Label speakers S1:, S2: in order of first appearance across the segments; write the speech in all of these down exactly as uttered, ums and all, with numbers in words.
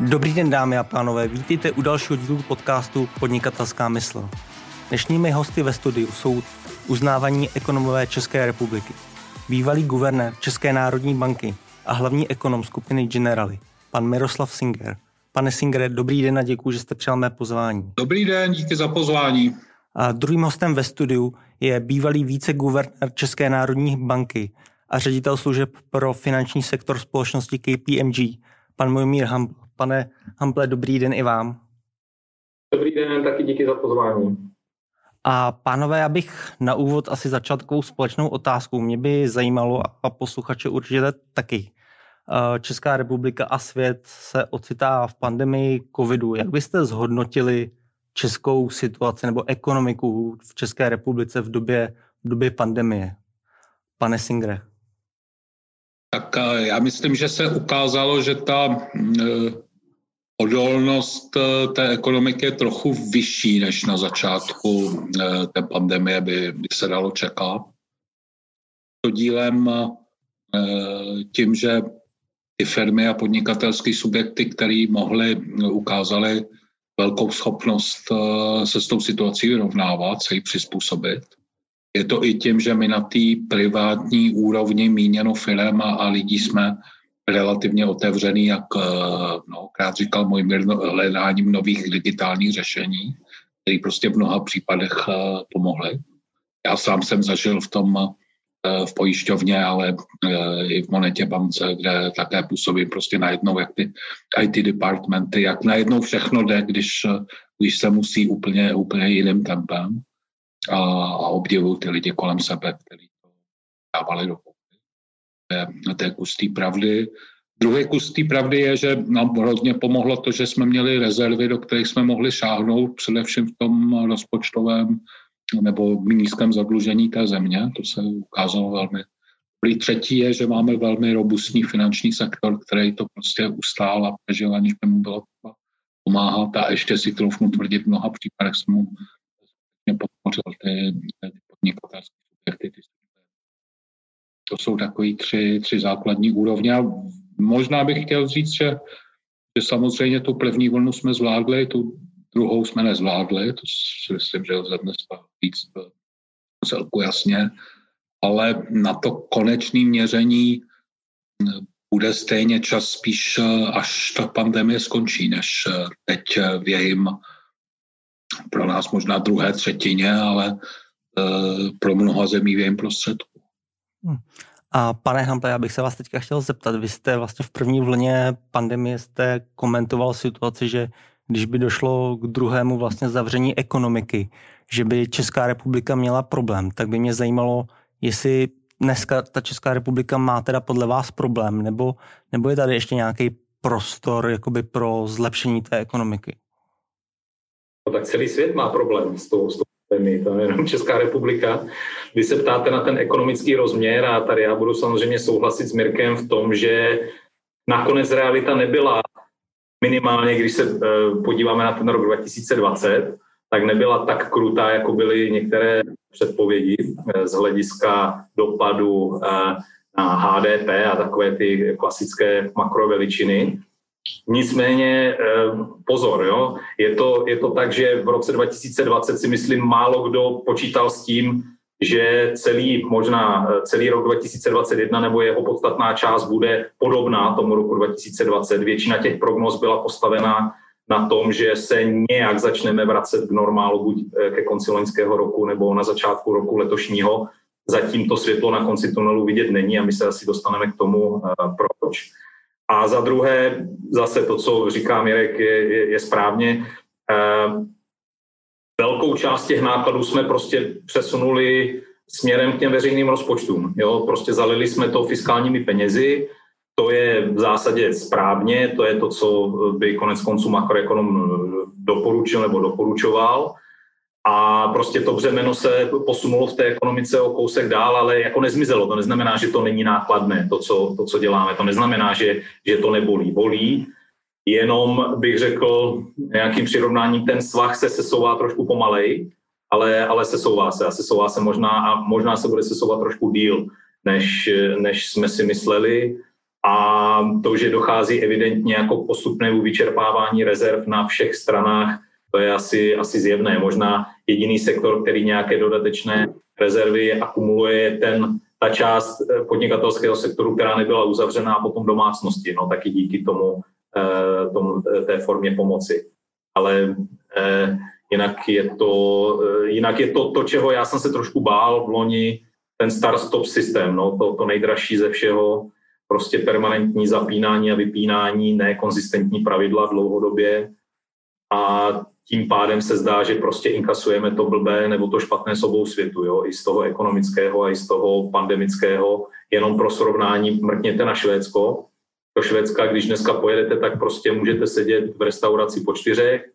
S1: Dobrý den, dámy a pánové, vítejte u dalšího dílu podcastu Podnikatelská mysl. Dnešními hosty ve studiu jsou uznávaní ekonomové České republiky, bývalý guvernér České národní banky a hlavní ekonom skupiny Generali, pan Miroslav Singer. Pane Singere, dobrý den a děkuji, že jste přijal mé pozvání.
S2: Dobrý den, díky za pozvání.
S1: A druhým hostem ve studiu je bývalý viceguvernér České národní banky a ředitel služeb pro finanční sektor společnosti K P M G, pan Mojmír Hampl. Pane Hample, dobrý den i vám.
S3: Dobrý den, taky díky za pozvání.
S1: A pánové, já bych na úvod asi začal takovou společnou otázkou. Mě by zajímalo, a posluchače určitě taky, Česká republika a svět se ocitá v pandemii covidu. Jak byste zhodnotili českou situaci nebo ekonomiku v České republice v době, v době pandemie? Pane Singere.
S2: Tak já myslím, že se ukázalo, že ta odolnost té ekonomiky je trochu vyšší než na začátku té pandemie by, by se dalo čekat. To dílem tím, že ty firmy a podnikatelské subjekty, které mohly, ukázaly velkou schopnost se s tou situací vyrovnávat, se jí přizpůsobit. Je to i tím, že my na té privátní úrovni míněno firem a, a lidí jsme relativně otevřený, jak mnohokrát říkal Mojmír, hledáním nových digitálních řešení, které prostě v mnoha případech pomohly. Já sám jsem zažil v tom v pojišťovně, ale i v Monetě bance, kde také působím prostě najednou, jak ty I T departmenty, jak najednou všechno jde, když, když se musí úplně, úplně jiným tempem. A, a obdivuju ty lidi kolem sebe, kteří to dávali do kopy. To je kus té pravdy. Druhý kus té pravdy je, že nám hodně pomohlo to, že jsme měli rezervy, do kterých jsme mohli šáhnout, především v tom rozpočtovém nebo nízkém zadlužení té země. To se ukázalo velmi. První třetí je, že máme velmi robustní finanční sektor, který to prostě ustál a přežil, aniž by mu bylo pomáhat. A ještě si troufnu tvrdit, v mnoha případech jsem mu podpořil ty, ty podnikatelské subjekty. To jsou takový tři, tři základní úrovně. A možná bych chtěl říct, že, že samozřejmě tu první vlnu jsme zvládli, tu druhou jsme nezvládli, to si myslím, že lze dneska říct celku jasně, ale na to konečné měření bude stejně čas spíš, až ta pandemie skončí, než teď v jejím pro nás možná druhé třetině, ale pro mnoha zemí v jejím prostředku.
S1: A pane Hample, já bych se vás teďka chtěl zeptat, vy jste vlastně v první vlně pandemie jste komentoval situaci, že když by došlo k druhému vlastně zavření ekonomiky, že by Česká republika měla problém, tak by mě zajímalo, jestli dneska ta Česká republika má teda podle vás problém, nebo, nebo je tady ještě nějaký prostor jakoby pro zlepšení té ekonomiky?
S3: No, tak celý svět má problém s tou, s tou pandemií, to je jenom Česká republika. Když se ptáte na ten ekonomický rozměr, a tady já budu samozřejmě souhlasit s Mirkem v tom, že nakonec realita nebyla minimálně, když se podíváme na ten rok dva tisíce dvacet, tak nebyla tak krutá, jako byly některé předpovědi z hlediska dopadu na H D P a takové ty klasické makroveličiny. Nicméně pozor, jo? Je to, je to tak, že v roce dva tisíce dvacet si myslím málo kdo počítal s tím, že celý, možná celý rok dva tisíce dvacet jedna nebo jeho podstatná část bude podobná tomu roku dva tisíce dvacet. Většina těch prognóz byla postavená na tom, že se nějak začneme vracet k normálu buď ke konci loňského roku nebo na začátku roku letošního. Zatím to světlo na konci tunelu vidět není a my se asi dostaneme k tomu, proč. A za druhé, zase to, co říká Mirek, je, je, je správně. Velkou část těch nákladů jsme prostě přesunuli směrem k těm veřejným rozpočtům. Jo? Prostě zalili jsme to fiskálními penězi, to je v zásadě správně, to je to, co by konec konců makroekonom doporučil nebo doporučoval. A prostě to břemeno se posunulo v té ekonomice o kousek dál, ale jako nezmizelo. To neznamená, že to není nákladné, to, co, to, co děláme. To neznamená, že, že to nebolí. Bolí, jenom bych řekl nějakým přirovnáním, ten svah se sesouvá trošku pomalej, ale, ale sesouvá se a sesouvá se možná a možná se bude sesouvat trošku díl, než, než jsme si mysleli. a to, že dochází evidentně jako postupnému vyčerpávání rezerv na všech stranách, to je asi, asi zjevné. Možná jediný sektor, který nějaké dodatečné rezervy akumuluje, je ten, ta část podnikatelského sektoru, která nebyla uzavřená, a potom domácnosti, no taky díky tomu, tomu té formě pomoci. Ale eh, jinak je to, eh, jinak je to, to, čeho já jsem se trošku bál v loni, ten start-stop systém, no, to, to nejdražší ze všeho, prostě permanentní zapínání a vypínání, nekonzistentní pravidla dlouhodobě, a tím pádem se zdá, že prostě inkasujeme to blbé nebo to špatné z obou světů, jo? I z toho ekonomického a i z toho pandemického. Jenom pro srovnání mrkněte na Švédsko. Do Švédska, když dneska pojedete, tak prostě můžete sedět v restauraci po čtyřech,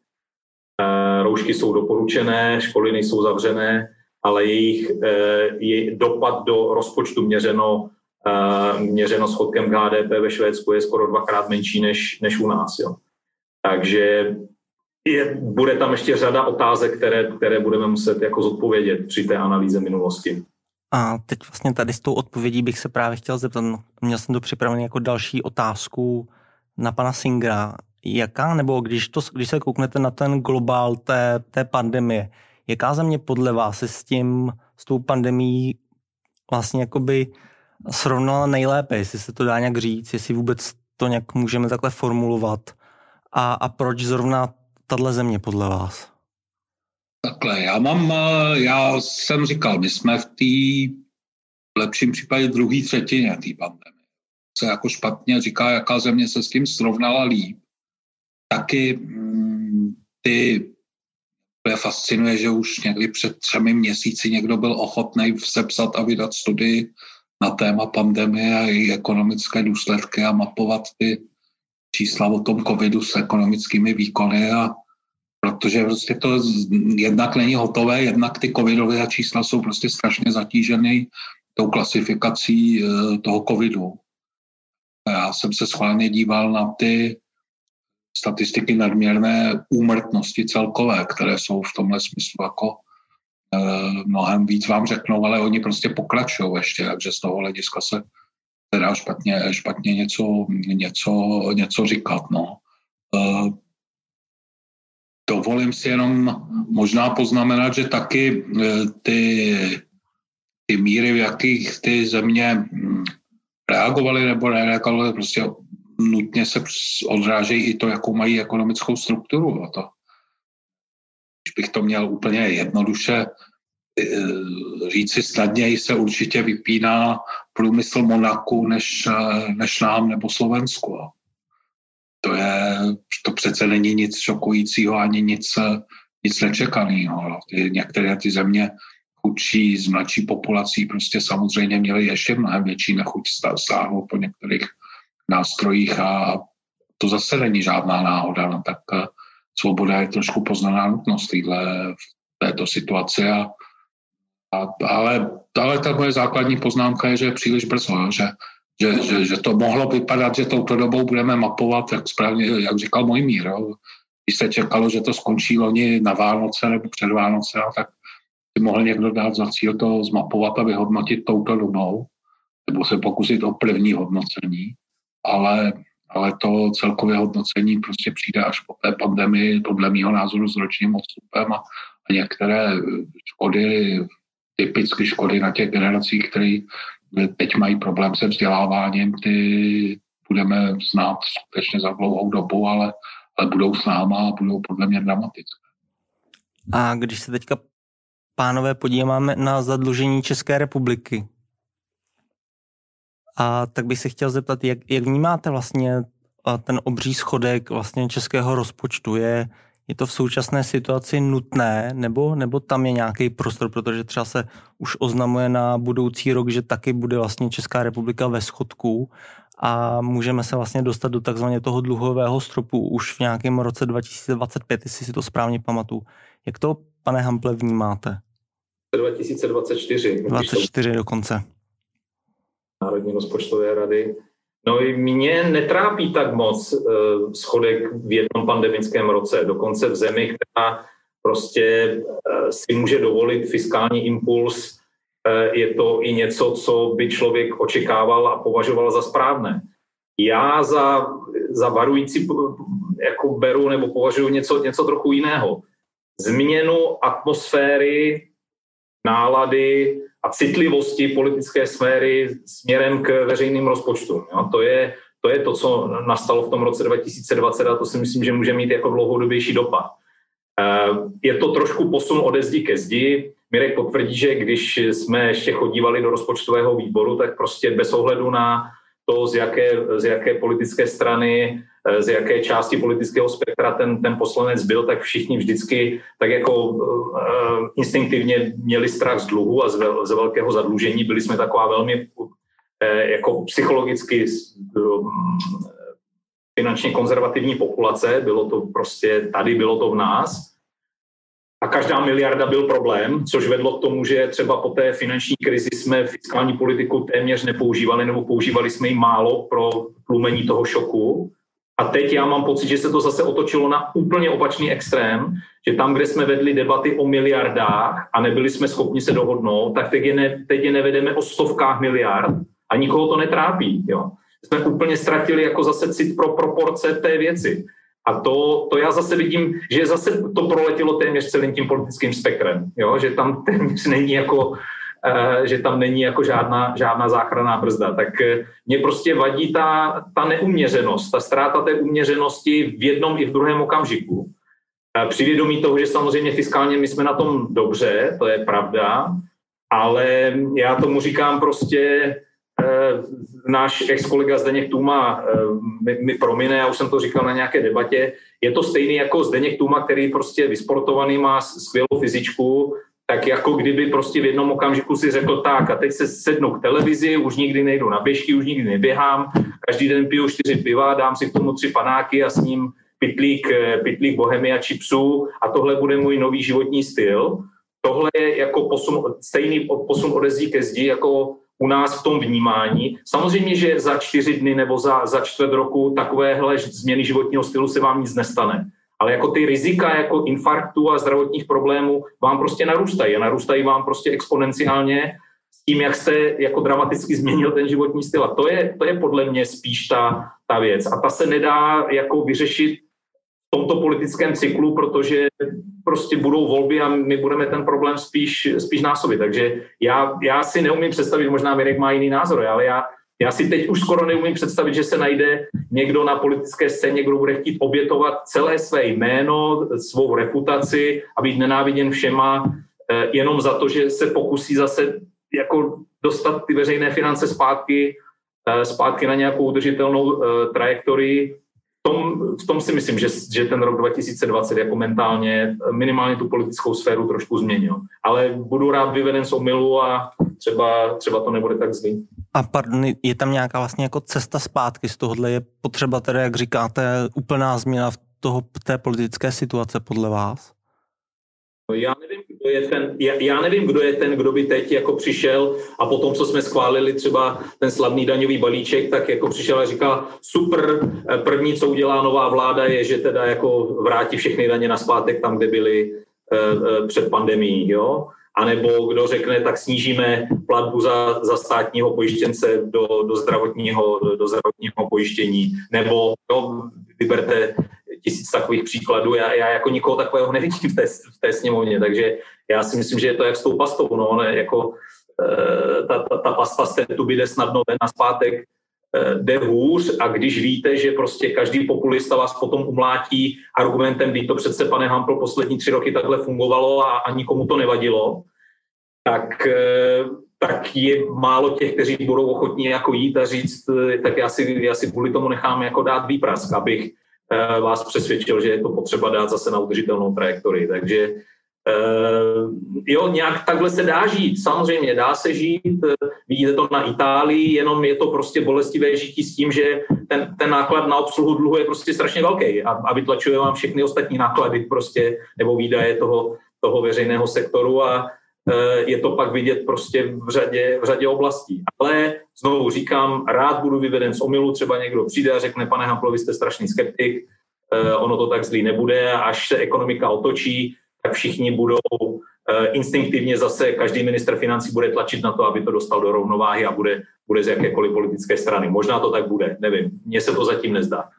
S3: roušky jsou doporučené, školy nejsou zavřené, ale jejich je dopad do rozpočtu měřeno, měřeno schodkem k H D P ve Švédsku je skoro dvakrát menší než, než u nás. Jo? Takže je, bude tam ještě řada otázek, které, které budeme muset jako zodpovědět při té analýze minulosti.
S1: A teď vlastně tady s tou odpovědí bych se právě chtěl zeptat, měl jsem to připravený jako další otázku na pana Singera. Jaká, nebo když, to, když se kouknete na ten globál té, té pandemie, jaká země podle vás se s tím, s tou pandemií vlastně jakoby srovnala nejlépe, jestli se to dá nějak říct, jestli vůbec to nějak můžeme takhle formulovat, a, a proč zrovna tahle země podle vás?
S2: Takhle, já mám, já jsem říkal, my jsme v té v lepším případě druhé třetině té pandemie. Se jako špatně říká, jaká země se s tím srovnala líp. Taky mm, ty mě fascinuje, že už někdy před třemi měsíci někdo byl ochotný sepsat a vydat studii na téma pandemie a její ekonomické důsledky a mapovat ty čísla o tom covidu s ekonomickými výkony, a protože prostě to jednak není hotové, jednak ty covidové čísla jsou prostě strašně zatížený tou klasifikací toho covidu. Já jsem se schválně díval na ty statistiky nadměrné úmrtnosti celkové, které jsou v tomhle smyslu jako eh, mnohem víc vám řeknou, ale oni prostě pokračují ještě, takže z toho hlediska se teda špatně, špatně něco, něco, něco říkat. No. Eh, dovolím si jenom možná poznamenat, že taky eh, ty, ty míry, v jakých ty země reagovaly nebo nereagovaly, prostě nutně se odrážejí i to, jakou mají ekonomickou strukturu. A to, když bych to měl úplně jednoduše říci, snadněji se určitě vypíná průmysl Monaku než, než nám nebo Slovensku. To, je, to přece není nic šokujícího ani nic, nic nečekaného. Ty, některé ty země chudší s mladší populací prostě samozřejmě měly ještě mnohem větší nechuť stáhnout po některých nástrojích, a to zase není žádná náhoda. No, tak svoboda je trošku poznaná nutnost v této situaci. A, a, ale, ale ta moje základní poznámka je, že je příliš brzo, jo, že, že, že, že to mohlo vypadat, že touto dobou budeme mapovat, jak správně, jak říkal Mojmír. Jo. Když se čekalo, že to skončí loni na Vánoce nebo před Vánoce, no, tak si mohl někdo dát za cíl to zmapovat a vyhodnotit touto dobou, nebo se pokusit o první hodnocení. Ale, ale to celkové hodnocení prostě přijde až po té pandemii, podle mýho názoru s ročním odstupem, a, a některé škody, typicky škody na těch generacích, které teď mají problém se vzděláváním, ty budeme znát skutečně za dlouhou dobu, ale, ale budou s náma a budou podle mě dramatické.
S1: A když se teďka, pánové, podíváme na zadlužení České republiky, a tak bych se chtěl zeptat, jak, jak vnímáte vlastně ten obří schodek vlastně českého rozpočtu? Je, je to v současné situaci nutné, nebo, nebo tam je nějaký prostor, protože třeba se už oznamuje na budoucí rok, že taky bude vlastně Česká republika ve schodku a můžeme se vlastně dostat do takzvaně toho dluhového stropu už v nějakém roce dva tisíce dvacet pět, jestli si to správně pamatuju. Jak to, pane Hample, vnímáte?
S3: dva tisíce dvacet čtyři.
S1: dvacet čtyři dokonce.
S3: Národní rozpočtové rady. No i mě netrápí tak moc uh, schodek v jednom pandemickém roce, dokonce v zemi, která prostě uh, si může dovolit fiskální impuls. Uh, je to i něco, co by člověk očekával a považoval za správné. já za, za varující jako beru nebo považuji něco, něco trochu jiného. Změnu atmosféry, nálady a citlivosti politické sféry směrem k veřejným rozpočtům. Jo? To je, to je to, co nastalo v tom roce dva tisíce dvacet a to si myslím, že může mít jako dlouhodobější dopad. Je to trošku posun ode zdi ke zdi. Mirek potvrdí, že když jsme ještě chodívali do rozpočtového výboru, tak prostě bez ohledu na to, z jaké, z jaké politické strany, z jaké části politického spektra ten, ten poslanec byl, tak všichni vždycky tak jako uh, instinktivně měli strach z dluhu a z, vel, z velkého zadlužení. Byli jsme taková velmi uh, jako psychologicky uh, finančně konzervativní populace. Bylo to prostě tady, bylo to v nás. A každá miliarda byl problém, což vedlo k tomu, že třeba po té finanční krizi jsme fiskální politiku téměř nepoužívali nebo používali jsme ji málo pro tlumení toho šoku. A teď já mám pocit, že se to zase otočilo na úplně opačný extrém, že tam, kde jsme vedli debaty o miliardách a nebyli jsme schopni se dohodnout, tak teď je, ne, teď je nevedeme o stovkách miliard a nikoho to netrápí. Jo. Jsme úplně ztratili jako zase cit pro proporce té věci. A to, to já zase vidím, že zase to proletělo téměř celým tím politickým spektrem, jo? Že tam téměř není jako, uh, že tam není jako žádná, žádná záchranná brzda. Tak uh, mě prostě vadí ta, ta neuměřenost, ta ztráta té uměřenosti v jednom i v druhém okamžiku. Uh, při vědomí toho, že samozřejmě fiskálně my jsme na tom dobře, to je pravda, ale já tomu říkám prostě náš ex-kolega Zdeněk Tůma mi, mi promine, já už jsem to říkal na nějaké debatě, je to stejný jako Zdeněk Tůma, který prostě vysportovaný, má skvělou fyzičku, tak jako kdyby prostě v jednom okamžiku si řekl tak a teď se sednu k televizi, už nikdy nejdu na běžky, už nikdy neběhám, každý den piju čtyři piva, dám si k tomu tři panáky a s ním pitlík, pitlík Bohemia chipsů a tohle bude můj nový životní styl. Tohle je jako posun, stejný posun ode zdi ke zdi, jako u nás v tom vnímání. Samozřejmě, že za čtyři dny nebo za, za čtvrt roku takovéhle změny životního stylu se vám nic nestane. Ale jako ty rizika jako infarktu a zdravotních problémů vám prostě narůstají. A narůstají vám prostě exponenciálně s tím, jak jste jako dramaticky změnil ten životní styl. A to je, to je podle mě spíš ta, ta věc. A ta se nedá jako vyřešit v tomto politickém cyklu, protože prostě budou volby a my budeme ten problém spíš, spíš násobit. Takže já, já si neumím představit, možná Mirek má jiný názor, ale já, já si teď už skoro neumím představit, že se najde někdo na politické scéně, kdo bude chtít obětovat celé své jméno, svou reputaci a být nenáviděn všema eh, jenom za to, že se pokusí zase jako dostat ty veřejné finance zpátky, eh, zpátky na nějakou udržitelnou eh, trajektorii. V tom, v tom si myslím, že, že ten rok dva tisíce dvacet jako mentálně minimálně tu politickou sféru trošku změnil. Ale budu rád vyveden z omylu a třeba, třeba to nebude tak zlý.
S1: A pardon, je tam nějaká vlastně jako cesta zpátky z tohohle? Je potřeba tedy, jak říkáte, úplná změna v toho, té politické situace podle vás?
S3: Já nevím, kdo je ten, já, já nevím, kdo je ten, kdo by teď jako přišel a po tom, co jsme schválili třeba ten slavný daňový balíček, tak jako přišel a říkal, super, první, co udělá nová vláda, je, že teda jako vrátí všechny daně naspátek tam, kde byly uh, před pandemií, jo? A nebo kdo řekne, tak snížíme platbu za, za státního pojištěnce do, do, zdravotního, do, do zdravotního pojištění, nebo jo, vyberte tisíc takových příkladů. Já, já jako nikoho takového nevidím v té, v té sněmovně, takže já si myslím, že je to jak s tou pastou. No, ne, jako, e, ta, ta, ta pasta z té tuby jde snadno, ten naspátek e, jde hůř a když víte, že prostě každý populista vás potom umlátí argumentem, když to přece, pane Hampl, poslední tři roky takhle fungovalo a, a nikomu to nevadilo, tak, e, tak je málo těch, kteří budou ochotní jako jít a říct, tak já si, já si kvůli tomu nechám jako dát výprask, abych vás přesvědčil, že je to potřeba dát zase na udržitelnou trajektorii. Takže jo, nějak takhle se dá žít. Samozřejmě dá se žít, vidíte to na Itálii, jenom je to prostě bolestivé žití s tím, že ten, ten náklad na obsluhu dluhu je prostě strašně velký a, a vytlačuje vám všechny ostatní náklady prostě, nebo výdaje toho, toho veřejného sektoru a je to pak vidět prostě v řadě, v řadě oblastí. Ale znovu říkám, rád budu vyveden z omylu, třeba někdo přijde a řekne, pane Hampl, vy jste strašný skeptik, ono to tak zlý nebude, až se ekonomika otočí, tak všichni budou instinktivně zase každý ministr financí bude tlačit na to, aby to dostal do rovnováhy a bude, bude z jakékoliv politické strany. Možná to tak bude, nevím. Mně se to zatím nezdá.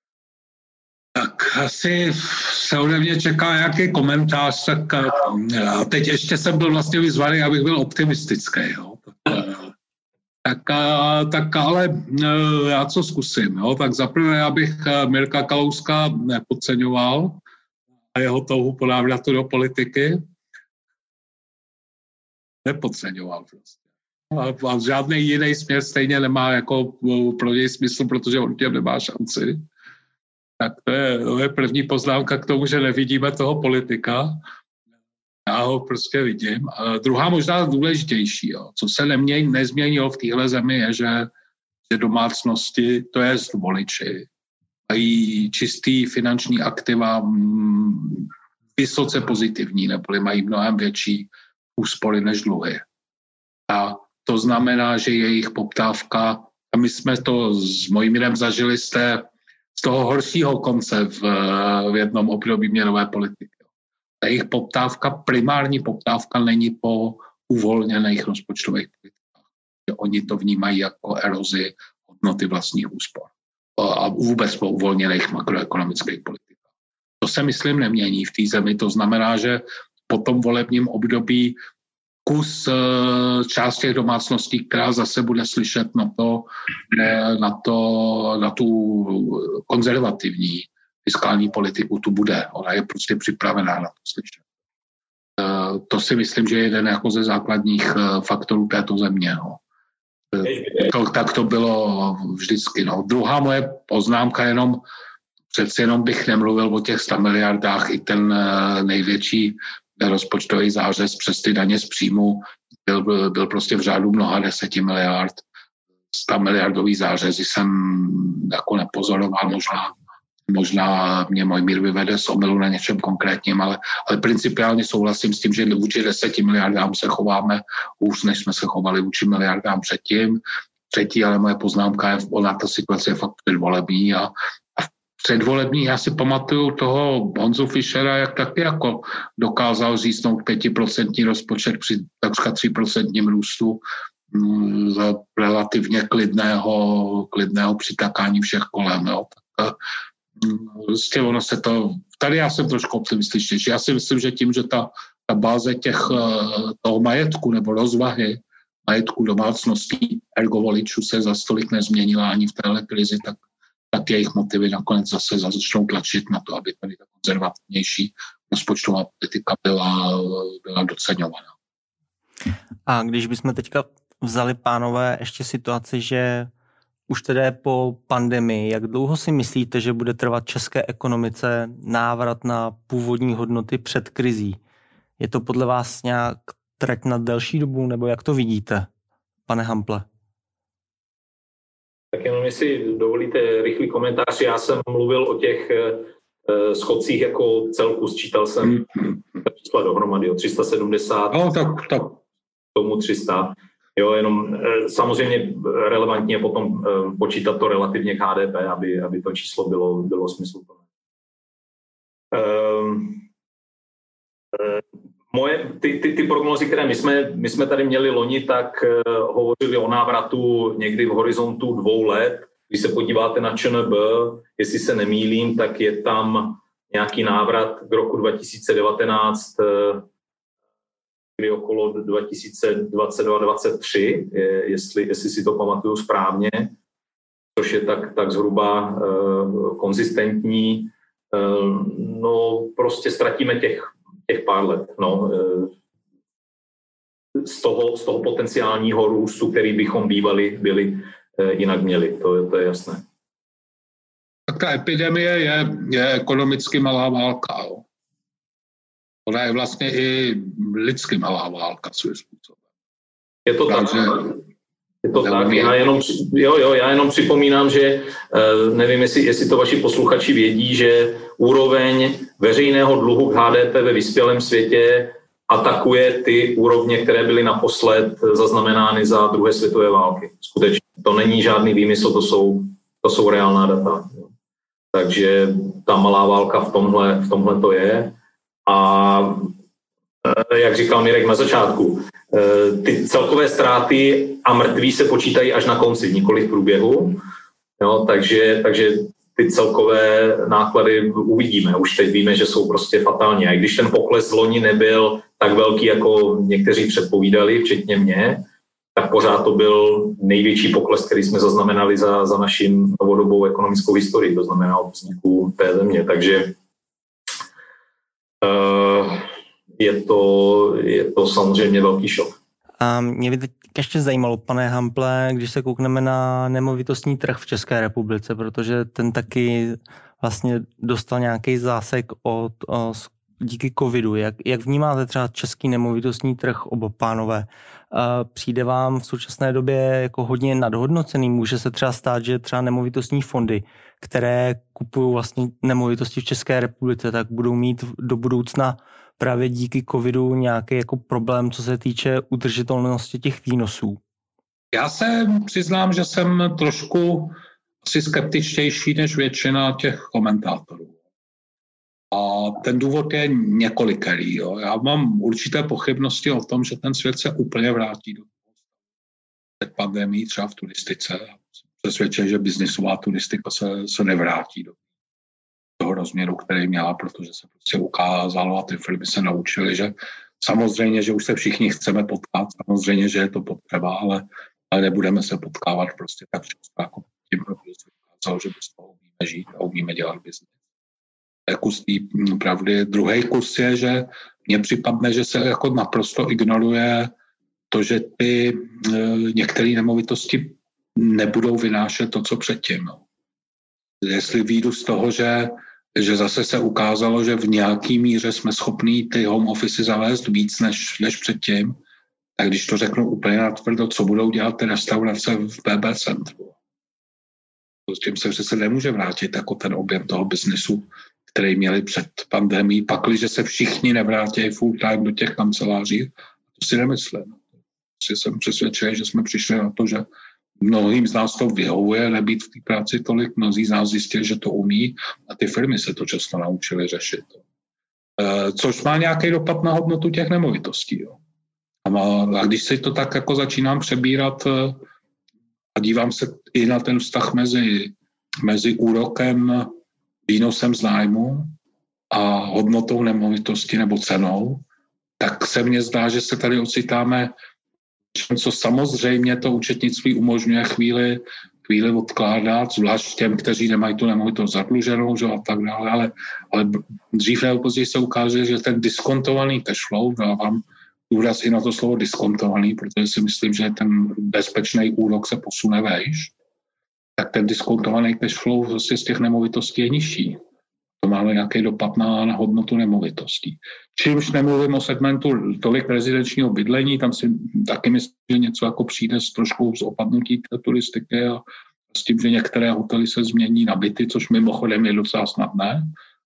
S2: Tak asi se ode mě čeká nějaký komentář, tak teď ještě jsem byl vlastně vyzvaný, abych byl optimistický. Jo. Tak, tak ale já co zkusím. Jo. Tak zaprvé, abych Mirka Kalouska nepodceňoval a jeho touhu po návratu do politiky. Nepodceňoval prostě. A, a žádný jiný směr stejně nemá jako pro něj smysl, protože on těm nemá šanci. Tak to je, to je první poznámka k tomu, že nevidíme toho politika. Já ho prostě vidím. A druhá možná důležitější, jo. Co se neměň, nezměnilo v téhle zemi, je, že, že domácnosti, to je voliči, mají čistý finanční aktiva m, vysoce pozitivní, neboli mají mnohem větší úspory než dluhy. A to znamená, že jejich poptávka, a my jsme to s Mojmírem zažili z, té, z toho horšího konce v, v jednom období měnové politiky. Ta jejich poptávka, primární poptávka není po uvolněných rozpočtových politikách. Oni to vnímají jako erozi hodnoty vlastních úspor a vůbec po uvolněných makroekonomických politikách. To se, myslím, nemění v té zemi. To znamená, že po tom volebním období kus část těch domácností, která zase bude slyšet na to, na, to, na tu konzervativní fiskální politiku, tu bude. Ona je prostě připravená na to slyšet. To si myslím, že je jeden jako ze základních faktorů této země. No. To, tak to bylo vždycky. No. Druhá moje poznámka jenom, přeci jenom bych nemluvil o těch sto miliardách, i ten největší rozpočtový zářez přes ty daně z příjmu byl, byl, byl prostě v řádu mnoha deseti miliard. sto miliardový zářezy jsem jako nepozoroval, možná, možná mě Mojmír vyvede z omylu na něčem konkrétním, ale, ale principiálně souhlasím s tím, že vůči deseti miliardám se chováme už, než jsme se chovali vůči miliardám předtím. Třetí, ale moje poznámka je, ona ta situace je fakt předvolební a, a předvolební, já si pamatuju toho Honzu Fischera, jak taky jako dokázal říznout pětiprocentní rozpočet při takřka tří procentním růstu m, za relativně klidného, klidného přitakání všech kolem. Jo. Tak, prostě ono se to, tady já jsem trošku optimističtější. Já si myslím, že tím, že ta, ta báze těch, toho majetku nebo rozvahy majetku domácností ergo voličů se za stolik nezměnila ani v téhle krizi, tak tak jejich motivy nakonec zase začnou tlačit na to, aby tady ta konzervativnější rozpočtová politika byla, byla doceňovaná.
S1: A když bychom teďka vzali, pánové, ještě situaci, že už tedy po pandemii, jak dlouho si myslíte, že bude trvat české ekonomice návrat na původní hodnoty před krizí? Je to podle vás nějak trať na delší dobu, nebo jak to vidíte, pane Hample?
S3: Tak jenom jestli dovolíte rychlý komentář, já jsem mluvil o těch uh, schodcích jako celku, sčítal jsem čísla dohromady o tři sta sedmdesát,
S2: no, tak, tak.
S3: tomu tři sta. Jo, jenom uh, samozřejmě relevantně potom uh, počítat to relativně k H D P, aby, aby to číslo bylo, bylo smysluplné. Uh, uh, Moje, ty, ty, ty prognózy, které my jsme, my jsme tady měli loni, tak uh, hovořili o návratu někdy v horizontu dvou let. Když se podíváte na ČNB, jestli se nemýlím, tak je tam nějaký návrat k roku dva tisíce devatenáct, uh, kdy okolo dva tisíce dvacet dva dvacet tři, jestli, jestli si to pamatuju správně, což je tak, tak zhruba uh, konzistentní. Uh, no prostě ztratíme těch těch pár let, no, z toho, z toho potenciálního růstu, který bychom bývali, byli jinak měli, to, to je jasné.
S2: Tak ta epidemie je, je ekonomicky malá válka. Jo. Ona je vlastně i lidsky malá válka, svým způsobem.
S3: Je to tak. Je to tak. Já jenom, jo, jo, já jenom připomínám, že nevím, jestli, jestli to vaši posluchači vědí, že úroveň veřejného dluhu k H D P ve vyspělém světě atakuje ty úrovně, které byly naposled zaznamenány za druhé světové války. Skutečně. To není žádný výmysl, to jsou, to jsou reálná data. Takže ta malá válka v tomhle, v tomhle to je. A jak říkal Mirek na začátku, ty celkové ztráty a mrtví se počítají až na konci, nikoli v průběhu. Jo, takže, takže ty celkové náklady uvidíme. Už teď víme, že jsou prostě fatální. A i když ten pokles z loni nebyl tak velký, jako někteří předpovídali, včetně mě, tak pořád to byl největší pokles, který jsme zaznamenali za, za naši novodobou ekonomickou historii, to znamená od vzniku té země. Takže uh, je, to, je to samozřejmě velký šok.
S1: A mě by teď ještě zajímalo, pane Hample, když se koukneme na nemovitostní trh v České republice, protože ten taky vlastně dostal nějaký zásek od, od díky covidu. Jak, jak vnímáte třeba český nemovitostní trh, oba pánové? Přijde vám v současné době jako hodně nadhodnocený? Může se třeba stát, že třeba nemovitostní fondy, které kupují vlastně nemovitosti v České republice, tak budou mít do budoucna právě díky covidu nějaký jako problém, co se týče udržitelnosti těch výnosů?
S2: Já se přiznám, že jsem trošku asi skeptičtější než většina těch komentátorů. A ten důvod je několikerý. Jo. Já mám určité pochybnosti o tom, že ten svět se úplně vrátí do před pandemií, třeba v turistice. Jsem přesvědčen, že biznisová turistika se, se nevrátí do toho rozměru, který měla, protože se prostě ukázalo a ty firmy se naučily, že samozřejmě, že už se všichni chceme potkat, samozřejmě, že je to potřeba, ale, ale nebudeme se potkávat prostě tak často, jako tím, protože se ukázalo, že bez toho umíme žít a umíme dělat biznis. To je kus tý pravdy. Druhý kus je, že mně připadne, že se jako naprosto ignoruje to, že ty e, některé nemovitosti nebudou vynášet to, co předtím. No. Jestli výjdu z toho, že, že zase se ukázalo, že v nějaký míře jsme schopní ty home office zavést víc než, než předtím, tak když to řeknu úplně natvrdo, co budou dělat ty restaurace v bé bé centru. S tím se přece nemůže vrátit jako ten objem toho biznesu, který měli před pandemií, pakliže se všichni nevrátí full time do těch kanceláří. To si nemyslím. Jsem přesvědčený, že jsme přišli na to, že mnohým z nás to vyhovuje nebýt v té práci tolik, mnozí z nás zjistili, že to umí a ty firmy se to často naučily řešit. Což má nějaký dopad na hodnotu těch nemovitostí. Jo. A, má, a když si to tak jako začínám přebírat a dívám se i na ten vztah mezi, mezi úrokem, výnosem z nájmu a hodnotou nemovitosti nebo cenou, tak se mně zdá, že se tady ocitáme, co samozřejmě to účetnictví umožňuje chvíli, chvíli odkládat, zvlášť těm, kteří nemají tu nemovitost zadluženou, že, a tak dále, ale, ale dřív nebo později se ukáže, že ten diskontovaný cash flow, dávám důraz i na to slovo diskontovaný, protože si myslím, že ten bezpečný úrok se posune vejš, tak ten diskontovaný cash flow vlastně z těch nemovitostí je nižší. To máme nějaký dopad na, na hodnotu nemovitostí. Čímž nemluvím o segmentu tolik rezidenčního bydlení, tam si taky myslím, že něco jako přijde s trošku z opadnutí té turistiky a s tím, že některé hotely se změní na byty, což mimochodem je docela snadné.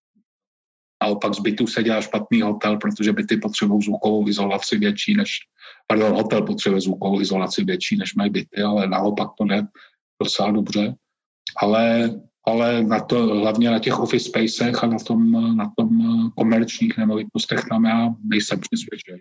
S2: A opak z bytu se dělá špatný hotel, protože byty potřebují zvukovou izolaci větší než, pardon, hotel potřebuje zvukovou izolaci větší než mají byty, ale naopak to jde docela dobře. Ale ale na to, hlavně na těch office spacech a na tom, na tom komerčních nemovitostech tam já nejsem přesvědčený.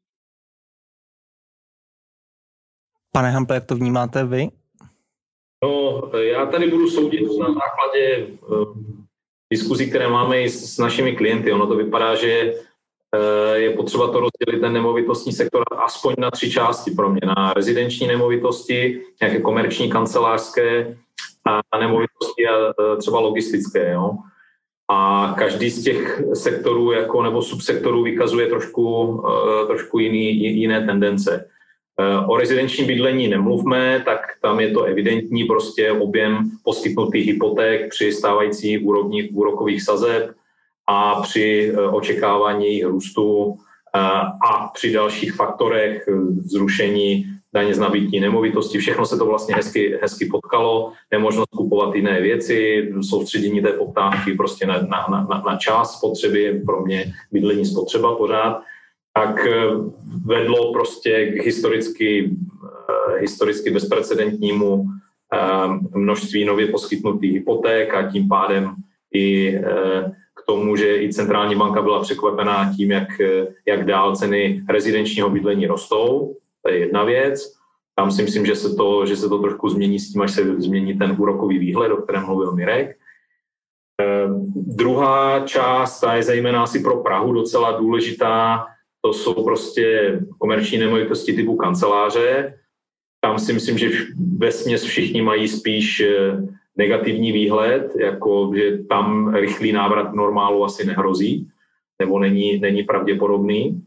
S1: Pane Hample, jak to vnímáte vy?
S3: No, já tady budu soudit na základě uh, diskuzí, které máme i s, s našimi klienty. Ono to vypadá, že uh, je potřeba to rozdělit ten nemovitostní sektor aspoň na tři části pro mě. Na rezidenční nemovitosti, nějaké komerční, kancelářské a nemovitosti a třeba logistické. Jo? A každý z těch sektorů jako, nebo subsektorů vykazuje trošku, trošku jiný, jiné tendence. O rezidenčním bydlení nemluvme, tak tam je to evidentní, prostě objem poskytnutých hypoték při stávající úrovni úrokových sazeb a při očekávání jejich růstu a při dalších faktorech zrušení daně z nabytí nemovitosti, všechno se to vlastně hezky, hezky potkalo, nemožnost kupovat jiné věci, soustředění té poptávky prostě na, na, na, na část spotřeby, je pro mě bydlení spotřeba pořád, tak vedlo prostě k historicky, historicky bezprecedentnímu množství nově poskytnutých hypoték a tím pádem i k tomu, že i centrální banka byla překvapená tím, jak, jak dál ceny rezidenčního bydlení rostou. To je jedna věc. Tam si myslím, že se to, že se to trošku změní s tím, až se změní ten úrokový výhled, o kterém mluvil Mirek. Eh, druhá část, ta je zejména asi pro Prahu docela důležitá, to jsou prostě komerční nemovitosti typu kanceláře. Tam si myslím, že vesměs všichni mají spíš negativní výhled, jako že tam rychlý návrat k normálu asi nehrozí, nebo není, není pravděpodobný.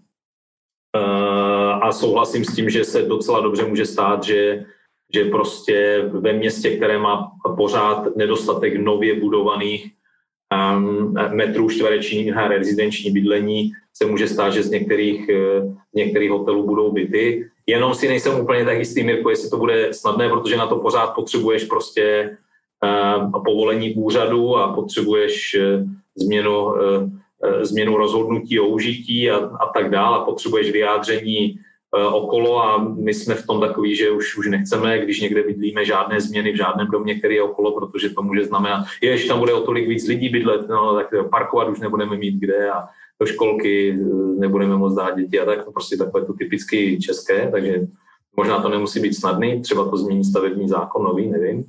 S3: A souhlasím s tím, že se docela dobře může stát, že, že prostě ve městě, které má pořád nedostatek nově budovaných um, metrů čtverečních a rezidenční bydlení, se může stát, že z některých, z některých hotelů budou byty. Jenom si nejsem úplně tak jistý, Mirko, jestli to bude snadné, protože na to pořád potřebuješ prostě uh, povolení úřadu a potřebuješ uh, změnu, uh, změnu rozhodnutí o užití a, a tak dále. A potřebuješ vyjádření uh, okolo a my jsme v tom takový, že už, už nechceme, když někde bydlíme, žádné změny v žádném domě, který je okolo, protože to může znamenat, že tam bude o tolik víc lidí bydlet, no, tak parkovat už nebudeme mít kde a do školky nebudeme moc dát děti a tak, to prostě takové to typicky české, takže možná to nemusí být snadný, třeba to změní stavební zákon nový, nevím.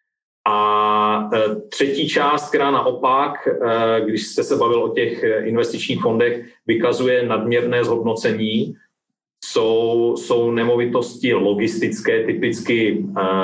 S3: A třetí část, která naopak, když jste se bavil o těch investičních fondech, vykazuje nadměrné zhodnocení, jsou, jsou nemovitosti logistické, typicky,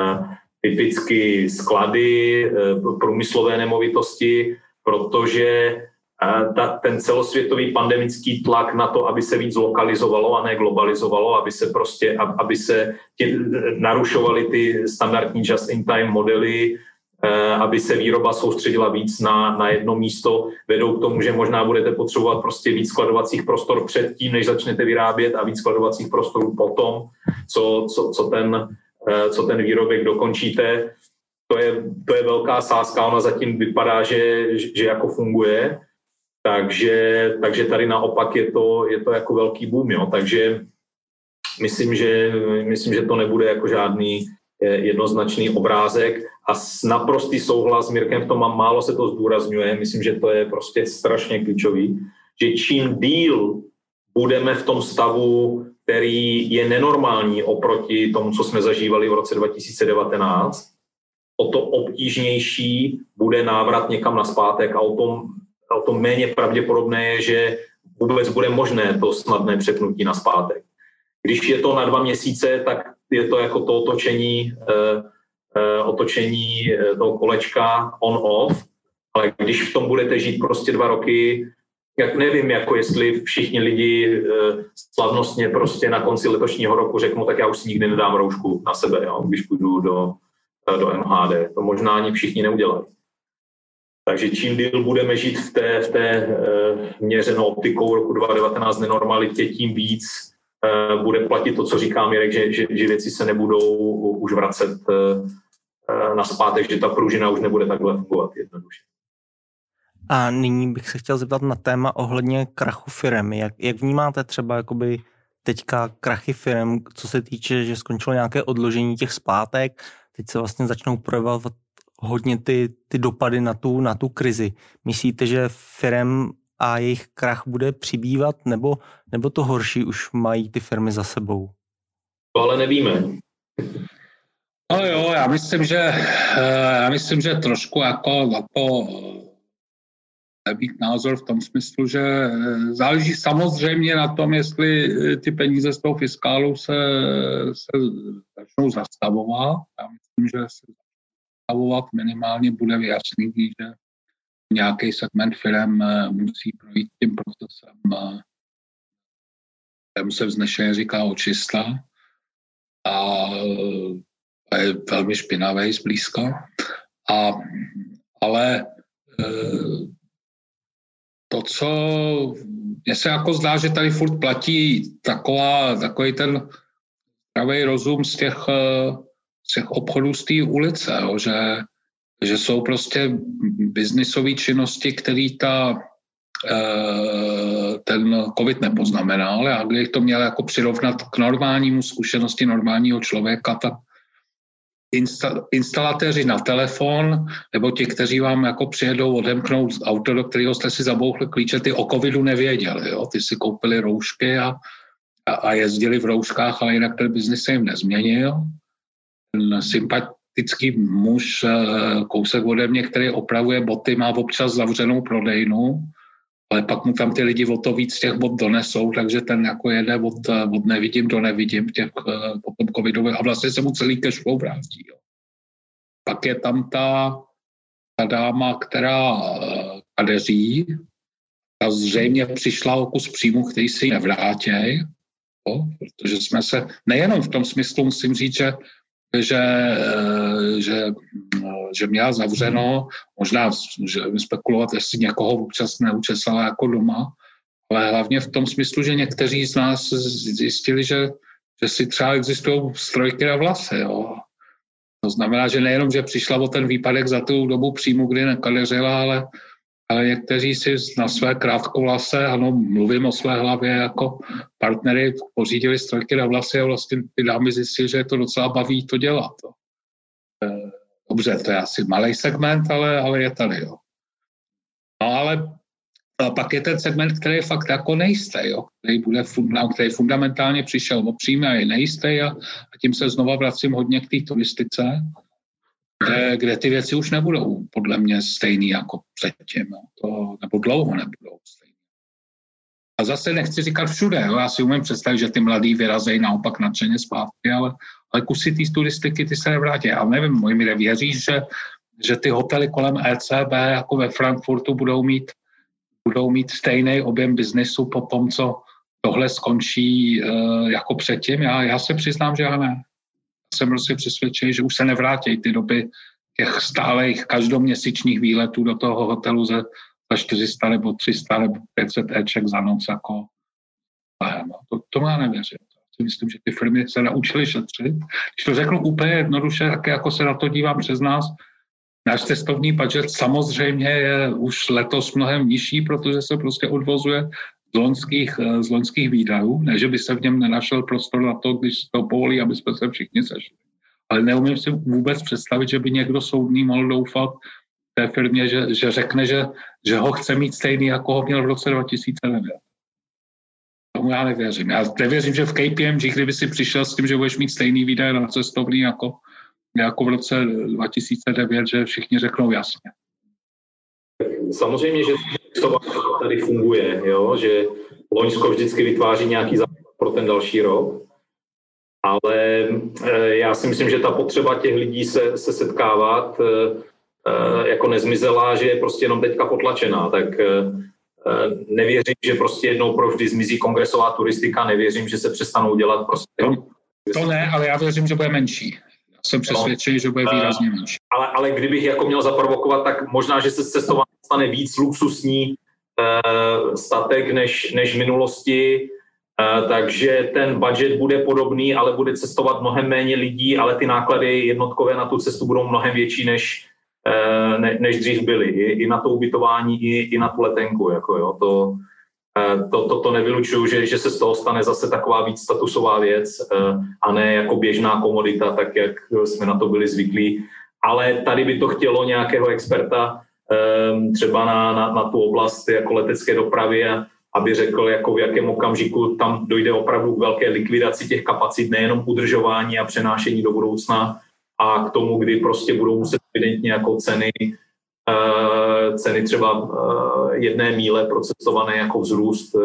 S3: typicky sklady, průmyslové nemovitosti, protože ta, ten celosvětový pandemický tlak na to, aby se víc lokalizovalo a ne globalizovalo, aby se prostě, aby se tě, narušovaly ty standardní just-in-time modely, aby se výroba soustředila víc na, na jedno místo, vedou k tomu, že možná budete potřebovat prostě víc skladovacích prostor předtím, než začnete vyrábět a víc skladovacích prostorů potom, co, co, co, ten, co ten výrobek dokončíte. To je, to je velká sázka, ona zatím vypadá, že, že jako funguje. Takže, takže tady naopak je to, je to jako velký boom, jo. Takže myslím že, myslím, že to nebude jako žádný jednoznačný obrázek a naprostý souhlas s Mirkem v tom, a málo se to zdůrazňuje, myslím, že to je prostě strašně klíčový, že čím díl budeme v tom stavu, který je nenormální oproti tomu, co jsme zažívali v roce dva tisíce devatenáct, o to obtížnější bude návrat někam nazpátek a o tom O to méně pravděpodobné je, že vůbec bude možné to snadné přepnutí nazpátek. Když je to na dva měsíce, tak je to jako to otočení, eh, eh, otočení toho kolečka on-off, ale když v tom budete žít prostě dva roky, jak nevím, jako jestli všichni lidi eh, slavnostně prostě na konci letošního roku řeknou, tak já už si nikdy nedám roušku na sebe, jo, když půjdu do, do M H D. To možná ani všichni neudělají. Takže čím díl budeme žít v té, v té e, měřenou optikou roku dva tisíce devatenáct nenormalitě, tím víc e, bude platit to, co říká Mirek, že, že, že věci se nebudou už vracet e, e, nazpátek, že ta pružina už nebude takhle fungovat jednoduše.
S1: A nyní bych se chtěl zeptat na téma ohledně krachu firem. Jak, jak vnímáte třeba jakoby teďka krachy firem, co se týče, že skončilo nějaké odložení těch splátek, teď se vlastně začnou projevovat hodně ty, ty dopady na tu, na tu krizi. Myslíte, že firem a jejich krach bude přibývat, nebo, nebo to horší už mají ty firmy za sebou?
S3: To ale nevíme.
S2: No jo, já myslím, že já myslím, že trošku jako, jako být názor v tom smyslu, že záleží samozřejmě na tom, jestli ty peníze z toho fiskálu se, se začnou zastavovat. Já myslím, že se zastavovat minimálně bude jasný, že nějaký segment firem musí projít tím procesem, kterému se vznešeně říká očista a je velmi špinavý zblízka. A, ale to, co mně se jako zdá, že tady furt platí taková, takový ten zdravý rozum z těch, z těch obchodů z té ulice, jo, že, že jsou prostě biznisové činnosti, které ta ten covid nepoznamenal. A kdybych to měl jako přirovnat k normálnímu zkušenosti normálního člověka, tak insta, instalatéři na telefon, nebo ti, kteří vám jako přijedou odemknout auto, do kterého jste si zabouchli klíče, ty o covidu nevěděli. Jo? Ty si koupili roušky a, a, a jezdili v rouškách, ale jinak ten biznis se jim nezměnil. Ten sympatický muž kousek ode mě, který opravuje boty, má občas zavřenou prodejnu, ale pak mu tam ty lidi o to víc těch bot donesou, takže ten jako jede od, od nevidím do nevidím těch potom covidových a vlastně se mu celý cash flow vrátí. Jo. Pak je tam ta, ta dáma, která kadeří, ta zřejmě přišla o kus příjmu, který si nevrátěj, jo, protože jsme se, nejenom v tom smyslu musím říct, že Že, že, že měla zavřeno, možná že spekulovat, jestli někoho občas neučesala jako doma, ale hlavně v tom smyslu, že někteří z nás zjistili, že, že si třeba existují strojky na vlasy. Jo. To znamená, že nejenom, že přišla o ten výpadek za tu dobu příjmu, kdy nekadeřila, ale, ale někteří si na své krátkovlase, ano, mluvím o své hlavě, jako partnery pořídili strojky na vlasy a vlastně ty dámy zjistili, že je to docela baví to dělat. Dobře, to je asi malý segment, ale, ale je tady. Jo. No ale a pak je ten segment, který je fakt jako nejistý, jo, který, bude, který fundamentálně přišel o příjmy a je nejistý a, a tím se znova vracím hodně k té turistice, Kde, kde ty věci už nebudou podle mě stejný jako předtím, no. To, nebo dlouho nebudou stejný. A zase nechci říkat všude, jo. Já si umím představit, že ty mladí vyrazejí naopak nadšeně zpátky, ale, ale kusy té turistiky ty se nevrátí. Já nevím, můj mi věříš, že, že ty hotely kolem E C B jako ve Frankfurtu budou mít, budou mít stejný objem biznesu po tom, co tohle skončí uh, jako předtím? Já, já se přiznám, že já ne. Jsem prostě přesvědčený, že už se nevrátí ty doby těch stálých každoměsíčních výletů do toho hotelu za, za čtyři sta nebo tři sta nebo pět set éček za noc. Jako, no, to, to já nevěřím. Myslím, že ty firmy se naučily šetřit. Když to řeknu úplně jednoduše, tak jako se na to dívám přes nás, náš cestovní budget samozřejmě je už letos mnohem nižší, protože se prostě odvozuje z loňských, z loňských výdajů, ne, že by se v něm nenašel prostor na to, když to povolí, aby jsme se všichni sešli. Ale neumím si vůbec představit, že by někdo soudný mohl doufat té firmě, že, že řekne, že, že ho chce mít stejný, jako ho měl v roce dva tisíce devět. Tomu já nevěřím. Já nevěřím, že v K P M G, kdyby si přišel s tím, že budeš mít stejný výdaje na cestovný jako, jako v roce dva tisíce devět, že všichni řeknou jasně.
S3: Samozřejmě, že to tady funguje, jo? Že Loňsko vždycky vytváří nějaký základ pro ten další rok, ale e, já si myslím, že ta potřeba těch lidí se, se setkávat e, e, jako nezmizela, že je prostě jenom teďka potlačená, tak e, nevěřím, že prostě jednou provždy zmizí kongresová turistika, nevěřím, že se přestanou dělat prostě...
S2: To, to ne, ale já věřím, že bude menší. Jsem přesvědčený, že bude výrazně menší.
S3: Ale, ale kdybych jako měl zaprovokovat, tak možná, že se z cestování stane víc luxusní uh, statek než, než v minulosti, uh, takže ten budget bude podobný, ale bude cestovat mnohem méně lidí, ale ty náklady jednotkové na tu cestu budou mnohem větší, než, uh, ne, než dřív byly. I, i na to ubytování, i, i na tu letenku. Jako jo, to, To, to, to nevylučuju, že, že se z toho stane zase taková víc statusová věc a ne jako běžná komodita, tak jak jsme na to byli zvyklí. Ale tady by to chtělo nějakého experta třeba na, na, na tu oblast jako letecké dopravy, aby řekl, jako v jakém okamžiku tam dojde opravdu k velké likvidaci těch kapacit, nejenom udržování a přenášení do budoucna a k tomu, kdy prostě budou muset evidentně jako ceny ceny třeba jedné míle procesované jako vzrůst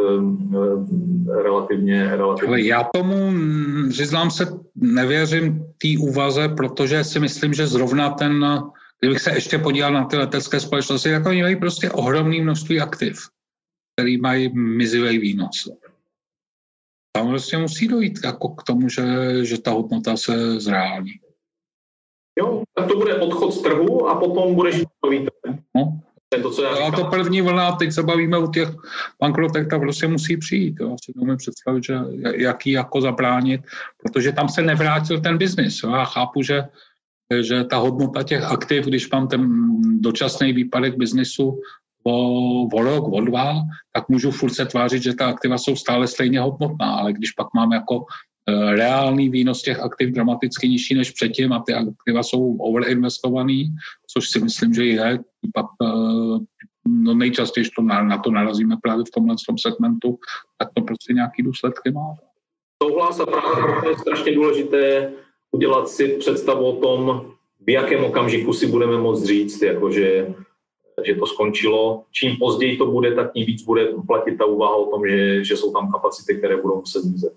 S3: relativně, relativně.
S2: Já tomu, přiznám se, nevěřím té úvaze, protože si myslím, že zrovna ten, kdybych se ještě podíval na ty letecké společnosti, tak oni mají prostě ohromné množství aktiv, který mají mizivý výnos. Tam prostě musí dojít jako k tomu, že, že ta hodnota se zreální.
S3: Jo, tak to bude odchod z trhu a potom budeš nový trh.
S2: No. To, co já říkám. To první vlna, teď se bavíme o těch bankrotech, tak prostě musí přijít. Jo. Si můžeme představit, že jaký jako zabránit, protože tam se nevrátil ten biznis. Já chápu, že, že ta hodnota těch aktiv, když mám ten dočasný výpadek biznisu o, o rok, o dva, tak můžu furt se tvářit, že ta aktiva jsou stále stejně hodnotná, ale když pak mám jako reálný výnos těch aktiv dramaticky nižší než předtím a ty aktiva jsou overinvestovaný, což si myslím, že je. Pak, no nejčastěji to na, na to narazíme právě v tomhle segmentu, tak to prostě nějaký důsledky má.
S3: Souhlas a právě je strašně důležité udělat si představu o tom, v jakém okamžiku si budeme moct říct, jakože, že to skončilo. Čím později to bude, tak tím víc bude platit ta úvaha o tom, že, že jsou tam kapacity, které budou muset zmizet.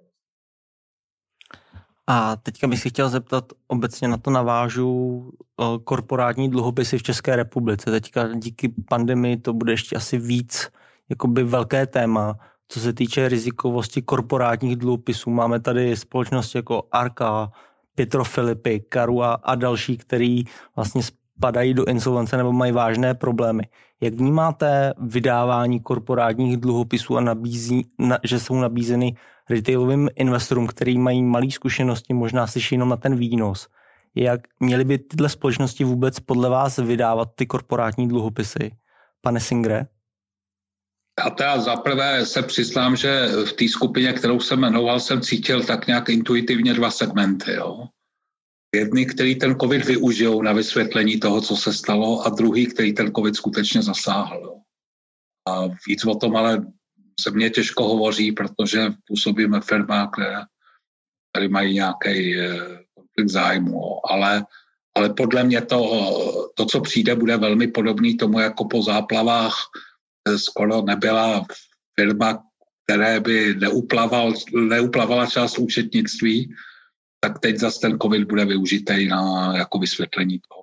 S1: A teďka bych si chtěl zeptat, obecně na to navážu, korporátní dluhopisy v České republice. Teďka díky pandemii to bude ještě asi víc jakoby velké téma. Co se týče rizikovosti korporátních dluhopisů, máme tady společnosti jako Arka, Petrofilipy, Karua a další, který vlastně spadají do insolvence nebo mají vážné problémy. Jak vnímáte vydávání korporátních dluhopisů a nabízí, na, že jsou nabízeny retailovým investorům, který mají malé zkušenosti, možná slyší jenom na ten výnos? Jak měly by tyhle společnosti vůbec podle vás vydávat ty korporátní dluhopisy? Pane Singre?
S2: A teda zaprvé se přiznám, že v té skupině, kterou jsem jmenoval, jsem cítil tak nějak intuitivně dva segmenty. Jo. Jedny, který ten covid využijou na vysvětlení toho, co se stalo, a druhý, který ten covid skutečně zasáhl. Jo. A víc o tom ale se mně těžko hovoří, protože působíme v firmách, které tady mají nějaký konflikt zájmu. Ale, ale podle mě to, to, co přijde, bude velmi podobný tomu, jako po záplavách skoro nebyla firma, které by neuplaval, neuplavala část účetnictví, tak teď zase ten covid bude využitý na jako vysvětlení toho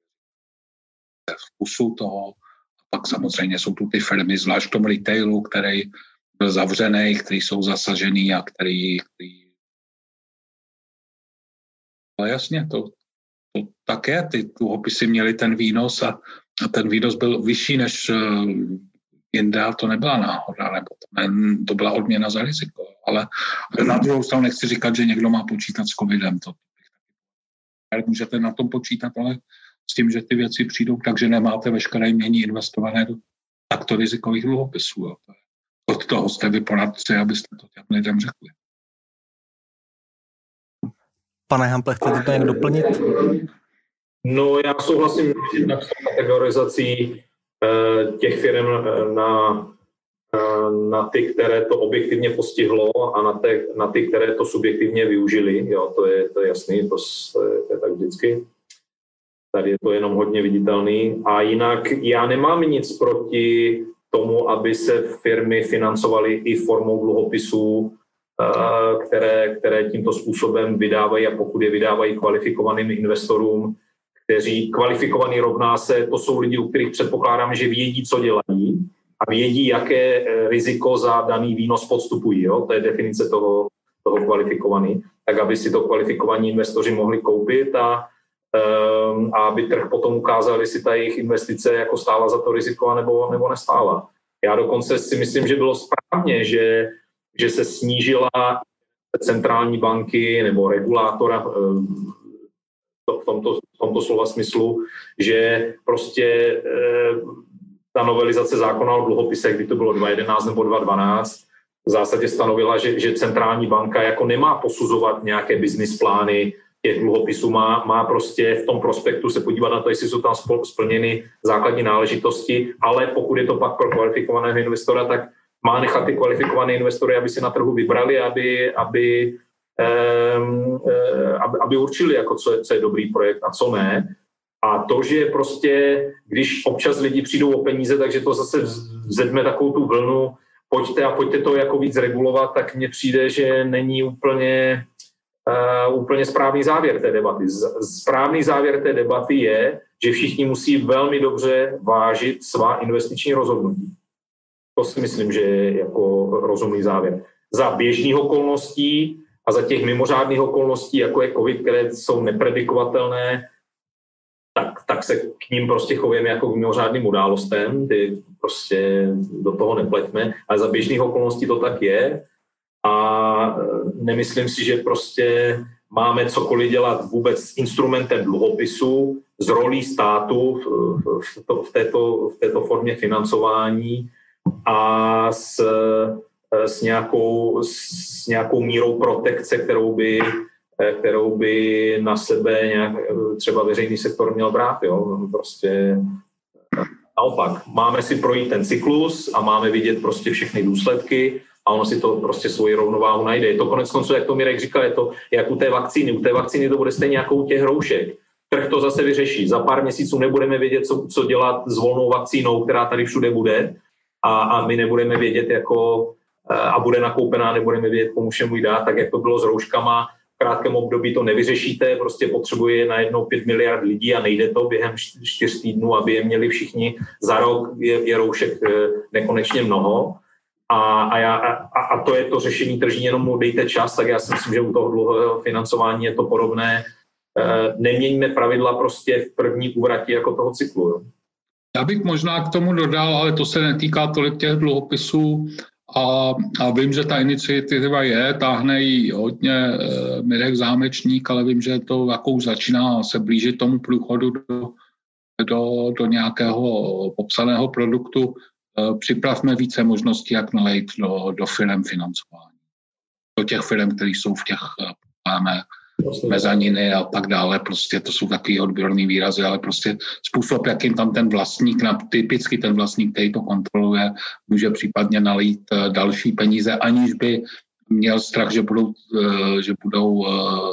S2: vkusu toho. A pak samozřejmě jsou tu ty firmy, zvlášť v tom retailu, který byl zavřený, který jsou zasažený a který... který... Ale jasně, to, to tak je. Ty dluhopisy měly ten výnos a, a ten výnos byl vyšší než jinde, to nebyla náhoda, nebo to, ne, to byla odměna za riziko. Ale na druhou stranu nechci říkat, že někdo má počítat s covidem. To, můžete na tom počítat, ale s tím, že ty věci přijdou, takže nemáte veškeré jmění investované do takto rizikových dluhopisů. Jo. Od toho jste vy poradci, abyste to těm lidem řekli.
S1: Pane Hample, chcete to nějak doplnit?
S3: No, já souhlasím s kategorizací těch firm na, na ty, které to objektivně postihlo a na, te, na ty, které to subjektivně využili. Jo, to je, to je jasný, to, to, je, to je tak vždycky. Tady je to jenom hodně viditelný. A jinak já nemám nic proti tomu, aby se firmy financovaly i formou dluhopisů, které, které tímto způsobem vydávají, a pokud je vydávají kvalifikovaným investorům, kteří kvalifikovaný rovná se, to jsou lidi, u kterých předpokládám, že vědí, co dělají a vědí, jaké riziko za daný výnos podstupují. Jo? To je definice toho, toho kvalifikovaný. Tak aby si to kvalifikovaní investoři mohli koupit a, um, a aby trh potom ukázal, jestli ta jejich investice jako stála za to riziko nebo, nebo nestála. Já dokonce si myslím, že bylo správně, že, že se snížila centrální banky nebo regulátora um, v tomto, v tomto slova smyslu, že prostě e, ta novelizace zákona o dluhopisech, kdy to bylo dva tisíce jedenáct nebo dva tisíce dvanáct, v zásadě stanovila, že, že centrální banka jako nemá posuzovat nějaké business plány těch dluhopisů, má, má prostě v tom prospektu se podívat na to, jestli jsou tam splněny základní náležitosti, ale pokud je to pak pro kvalifikovaného investora, tak má nechat ty kvalifikované investory, aby si na trhu vybrali, aby, aby aby určili, jako co, je, co je dobrý projekt a co ne. A to, že prostě, když občas lidi přijdou o peníze, takže to zase vzedme takovou tu vlnu, pojďte a pojďte to jako víc regulovat, tak mně přijde, že není úplně, uh, úplně správný závěr té debaty. Správný závěr té debaty je, že všichni musí velmi dobře vážit svá investiční rozhodnutí. To si myslím, že je jako rozumný závěr. Za běžných okolností a za těch mimořádných okolností, jako je covid, které jsou nepredikovatelné, tak, tak se k ním prostě chovíme jako k mimořádným událostem, ty prostě do toho nepleťme, ale za běžných okolností to tak je a nemyslím si, že prostě máme cokoliv dělat vůbec s instrumentem dluhopisu, z rolí státu v, v, to, v, této, v této formě financování a s s nějakou, s nějakou mírou protekce, kterou by, kterou by na sebe nějak, třeba veřejný sektor měl brát. Jo? Prostě naopak, máme si projít ten cyklus a máme vidět prostě všechny důsledky a ono si to prostě svoji rovnováhu najde. Je to konec konců, jak to Mirek říkal, je to jak u té vakcíny. U té vakcíny to bude stejně jako u těch roušek. Trh to zase vyřeší. Za pár měsíců nebudeme vědět, co, co dělat s volnou vakcínou, která tady všude bude a, a my nebudeme vědět, jako a bude nakoupená, nebudeme vědět, komu všemu jí dát, tak jak to bylo s rouškama. V krátkém období to nevyřešíte, prostě potřebuje najednou pět miliard lidí a nejde to během čtyř týdnů, aby je měli všichni. Za rok je, je roušek nekonečně mnoho. A, a, já, a, a to je to řešení tržní, jenom mu dejte čas, tak já si myslím, že u toho dlouhého financování je to podobné. E, neměňme pravidla prostě v první úvratí jako toho cyklu. Jo.
S2: Já bych možná k tomu dodal, ale to se netýká tolik těch dluhopisů a, a vím, že ta iniciativa je, táhne ji hodně e, Mirek Zámečník, ale vím, že to jako už začíná se blížit tomu průchodu do, do, do nějakého popsaného produktu. Připravme více možností, jak nalejt do, do firem financování. Do těch firem, které jsou v těch problémech, mezaniny a tak dále. Prostě to jsou takový odborný výrazy, ale prostě způsob, jakým tam ten vlastník, typicky ten vlastník, který to kontroluje, může případně nalít další peníze, aniž by měl strach, že budou, že budou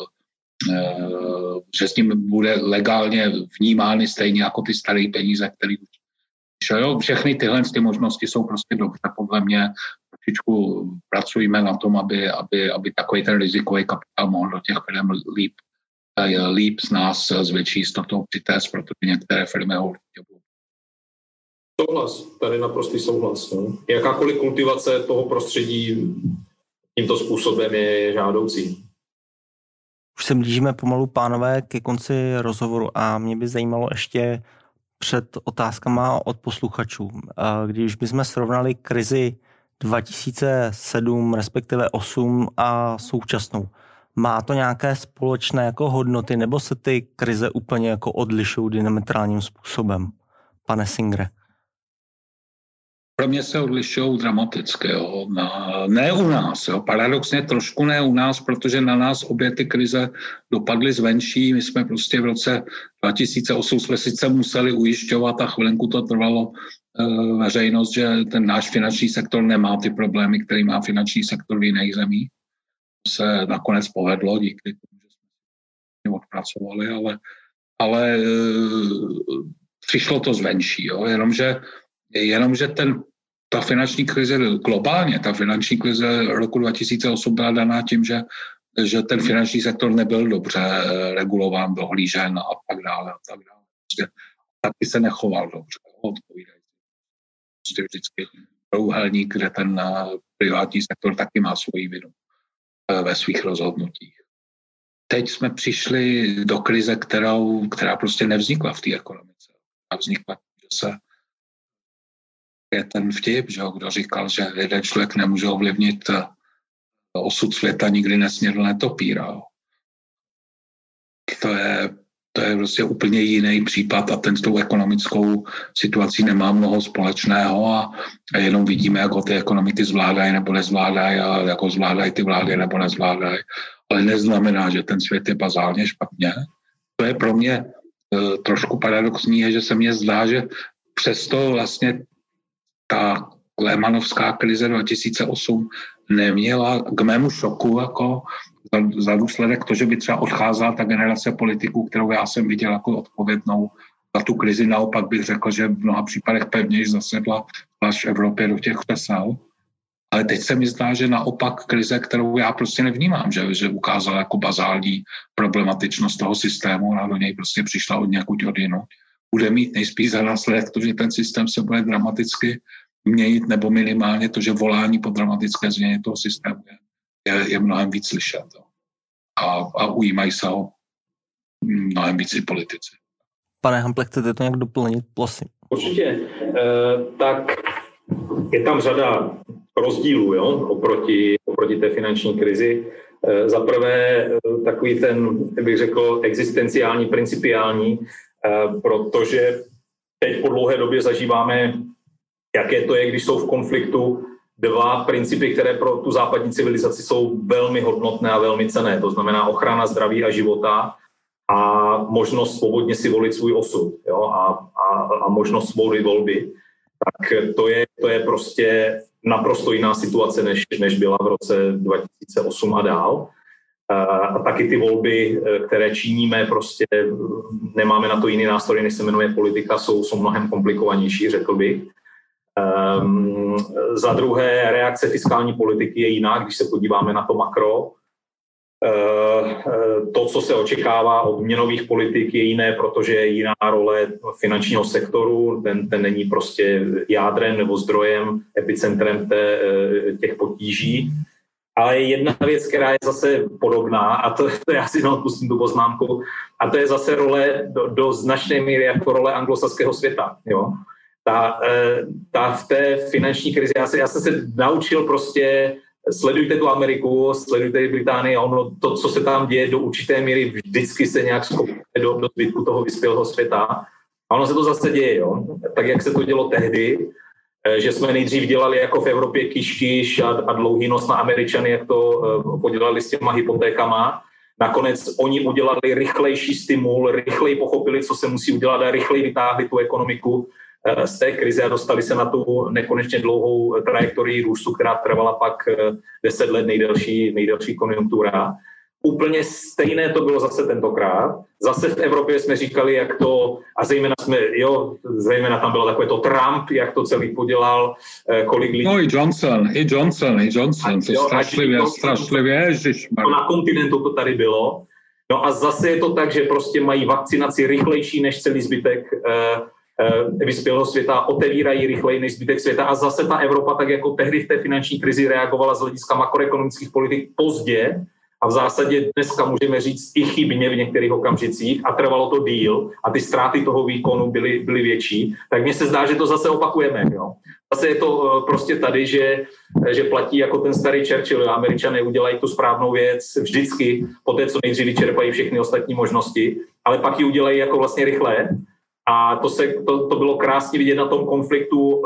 S2: že s ním bude legálně vnímány stejně jako ty staré peníze, které Jo, všechny tyhle ty možnosti jsou prostě dobře. Podle mě trošičku pracujeme na tom, aby, aby, aby takový ten rizikový kapitál mohl do těch firm líp, líp z nás s větší jistotou přitéct, protože některé firmy ho určitě budou.
S3: Souhlas, tady naprostý souhlas. No. Jakákoliv kultivace toho prostředí tímto způsobem je žádoucí.
S1: Už se blížíme pomalu, pánové, ke konci rozhovoru a mě by zajímalo ještě před otázkama od posluchačů. Když bychom srovnali krizi dva tisíce sedm, respektive osm a současnou, má to nějaké společné jako hodnoty, nebo se ty krize úplně jako odlišují diametrálním způsobem? Pane Singre.
S2: Pro mě se odlišují dramaticky. Jo. Na, ne u nás. Jo. Paradoxně trošku ne u nás, protože na nás obě ty krize dopadly zvenčí. My jsme prostě v roce dva tisíce osm jsme sice museli ujišťovat a chvilinku to trvalo e, veřejnost, že ten náš finanční sektor nemá ty problémy, který má finanční sektor v jiných zemích. To se nakonec povedlo díky tomu, že jsme odpracovali, ale, ale e, přišlo to zvenčí. Jo. Jenomže Jenomže ten, ta finanční krize globálně, ta finanční krize roku dva tisíce osm byla daná tím, že, že ten finanční sektor nebyl dobře regulován, dohlížen a tak dále. A tak dále. Prostě taky se nechoval dobře. Odpovídají. Prostě vždycky průhelník, kde ten privátní sektor taky má svoji vinu ve svých rozhodnutích. Teď jsme přišli do krize, kterou, která prostě nevznikla v té ekonomice. A vznikla, že se je ten vtip, že kdo říkal, že jeden člověk nemůže ovlivnit osud světa, nikdy nesnědl netopíra. To je, to je prostě úplně jiný případ a ten s tou ekonomickou situací nemá mnoho společného a, a jenom vidíme, jak ho ty ekonomiky zvládají nebo nezvládají a jak ho zvládají ty vlády nebo nezvládají. Ale neznamená, že ten svět je bazálně špatně. To je pro mě e, trošku paradoxní, je, že se mně zdá, že přesto vlastně ta lehmanovská krize dva tisíce osm neměla k mému šoku jako za, za důsledek to, že by třeba odcházela ta generace politiků, kterou já jsem viděl jako odpovědnou za tu krizi. Naopak bych řekl, že v mnoha případech pevněji zasedla až v Evropě do těch křesel. Ale teď se mi zdá, že naopak krize, kterou já prostě nevnímám, že, že ukázala jako bazální problematičnost toho systému a do něj prostě přišla od někud odjinud, bude mít nejspíš za následek to, že ten systém se bude dramaticky měnit, nebo minimálně to, že volání po dramatické změně toho systému je, je, je mnohem víc slyšet. A, a ujímají se ho mnohem víc i politici.
S1: Pane Hample, chcete to nějak doplnit, prosím?
S3: Určitě. E, tak je tam řada rozdílů, jo, oproti, oproti té finanční krizi. E, za prvé takový ten, bych řekl, existenciální, principiální, e, protože teď po dlouhé době zažíváme, jaké to je, když jsou v konfliktu dva principy, které pro tu západní civilizaci jsou velmi hodnotné a velmi cenné. To znamená ochrana zdraví a života a možnost svobodně si volit svůj osud, jo? A, a, a možnost svobody volby. Tak to je, to je prostě naprosto jiná situace, než, než byla v roce dva tisíce osm a dál. A taky ty volby, které činíme, prostě nemáme na to jiný nástroj, než se jmenuje politika, jsou, jsou mnohem komplikovanější, řekl bych. Um, za druhé, reakce fiskální politiky je jiná, když se podíváme na to makro. Uh, to, co se očekává od měnových politik, je jiné, protože je jiná role finančního sektoru, ten, ten není prostě jádrem nebo zdrojem, epicentrem té, těch potíží. Ale jedna věc, která je zase podobná, a to, to já si neodpustím tu poznámku, a to je zase role do, do značné míry jako role anglosaského světa. Jo? Ta, ta v té finanční krizi, já, se, já jsem se naučil prostě, sledujte tu Ameriku, sledujte Británii a ono, to, co se tam děje do určité míry, vždycky se nějak skopuje do, do zbytku toho vyspělého světa. A ono se to zase děje, jo? Tak jak se to dělo tehdy, že jsme nejdřív dělali jako v Evropě kyš-kyš a, a dlouhý nos na Američany, jak to uh, podělali s těma hypotékama. Nakonec oni udělali rychlejší stimul, rychleji pochopili, co se musí udělat a rychleji vytáhli tu ekonomiku uh, z té krize a dostali se na tu nekonečně dlouhou trajektorii růstu, která trvala pak uh, deset let, nejdelší, nejdelší konjunktura. Úplně stejné to bylo zase tentokrát. Zase v Evropě jsme říkali, jak to, a zejména jsme, jo, zejména tam bylo takové to Trump, jak to celý podělal, kolik lidí.
S2: No i Johnson, i Johnson, i Johnson, to strašlivě, strašlivě, ježišmar.
S3: Na kontinentu to tady bylo. No a zase je to tak, že prostě mají vakcinaci rychlejší než celý zbytek eh, eh, vyspělého světa, otevírají rychleji než zbytek světa a zase ta Evropa, tak jako tehdy v té finanční krizi reagovala z hlediska makroekonomických politik pozdě, a v zásadě dneska můžeme říct i chybně v některých okamžicích a trvalo to díl a ty ztráty toho výkonu byly, byly větší, tak mně se zdá, že to zase opakujeme. Jo. Zase je to prostě tady, že, že platí jako ten starý Churchill, Američané udělají tu správnou věc vždycky, poté co nejdřív vyčerpají všechny ostatní možnosti, ale pak ji udělají jako vlastně rychle a to, se, to, to bylo krásně vidět na tom konfliktu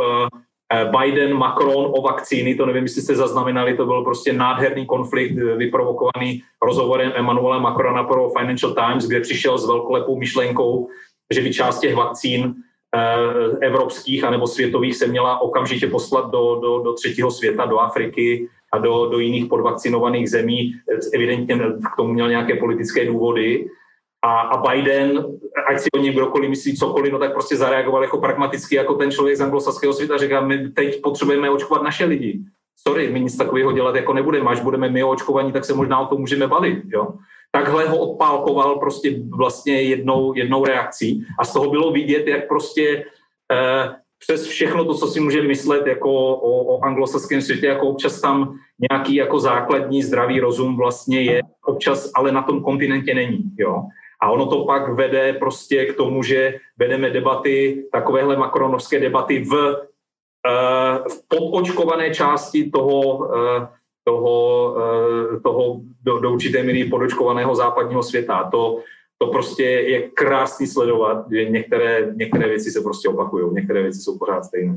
S3: Biden, Macron o vakcíny, to nevím, jestli jste zaznamenali, to byl prostě nádherný konflikt vyprovokovaný rozhovorem Emmanuela Macrona pro Financial Times, kde přišel s velkolepou myšlenkou, že by část těch vakcín eh, evropských anebo světových se měla okamžitě poslat do, do, do třetího světa, do Afriky a do, do jiných podvakcinovaných zemí. Evidentně k tomu měl nějaké politické důvody. A, a Biden, ať si o něm kdokoliv myslí cokoliv, no tak prostě zareagoval jako pragmaticky, jako ten člověk z anglosaského světa. Říká, my teď potřebujeme očkovat naše lidi. Sorry, my nic takového dělat jako nebudeme. Až budeme my očkovaní, tak se možná o tom můžeme bavit. Jo? Takhle ho odpálkoval prostě vlastně jednou, jednou reakcí. A z toho bylo vidět, jak prostě eh, přes všechno to, co si můžeme myslet jako o, o anglosaském světě, jako občas tam nějaký jako základní zdravý rozum vlastně je, občas ale na tom kontinentě není. Jo? A ono to pak vede prostě k tomu, že vedeme debaty, takovéhle makronovské debaty v, uh, v podočkované části toho, uh, toho, uh, toho do, do určité míry podočkovaného západního světa. To, to prostě je krásný sledovat, že některé, některé věci se prostě opakují, některé věci jsou pořád stejné.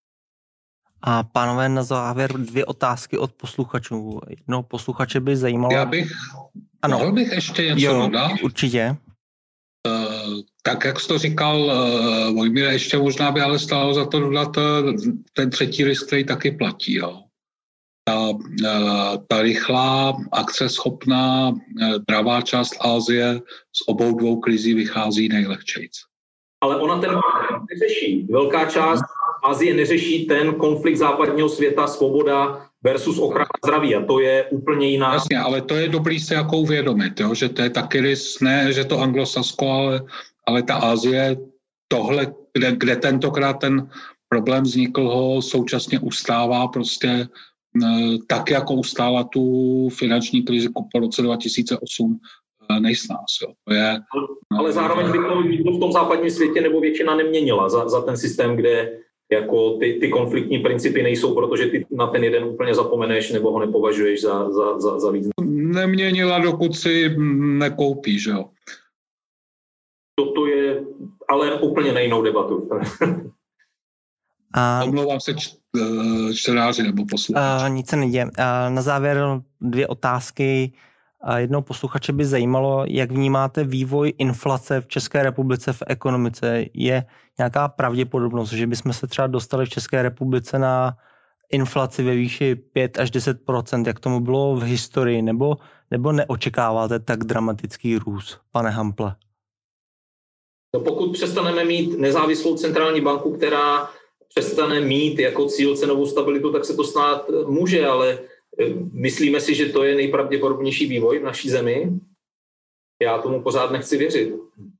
S1: A pánové, na závěr dvě otázky od posluchačů. Jedno posluchače by zajímalo...
S2: Já bych, ano. Mohl bych ještě něco dodat?
S1: Určitě.
S2: Uh, tak, jak jsi to říkal, uh, Vojmíre, ještě možná by ale stálo za to dodat uh, ten třetí list, který taky platí. Jo. Ta, uh, ta rychlá, akceschopná, uh, dravá část Asie z obou dvou krizí vychází nejlehčejc.
S3: Ale ona ten neřeší. Velká část Asie neřeší ten konflikt západního světa, svoboda versus ochrana zdraví. A to je úplně jiná.
S2: Jasně, ale to je dobrý si jako uvědomit, jo? Že to je taky rys, ne, že to anglosasko, ale, ale ta Asie, tohle, kde, kde tentokrát ten problém vznikl, ho současně ustává prostě tak, jako ustála tu finanční krizi po roce dva tisíce osm nejsnáz. Jo. To je,
S3: ale zároveň by to nikdo v tom západním světě nebo většina neměnila za, za ten systém, kde jako ty, ty konfliktní principy nejsou, protože ty na ten jeden úplně zapomeneš nebo ho nepovažuješ za, za, za, za víc.
S2: Neměnila, dokud si nekoupíš, jo.
S3: Toto je ale úplně na jinou debatu.
S2: A... Omlouvám se č, čtenáři nebo posluchači.
S1: Uh, nic se neděje. Uh, na závěr dvě otázky. Uh, jednou posluchače by zajímalo, jak vnímáte vývoj inflace v České republice v ekonomice. Je nějaká pravděpodobnost, že bychom se třeba dostali v České republice na inflaci ve výši pět až deset procent, jak tomu bylo v historii, nebo, nebo neočekáváte tak dramatický růst, pane Hample?
S3: No pokud přestaneme mít nezávislou centrální banku, která přestane mít jako cíl cenovou stabilitu, tak se to snad může, ale myslíme si, že to je nejpravděpodobnější vývoj v naší zemi? Já tomu pořád nechci věřit.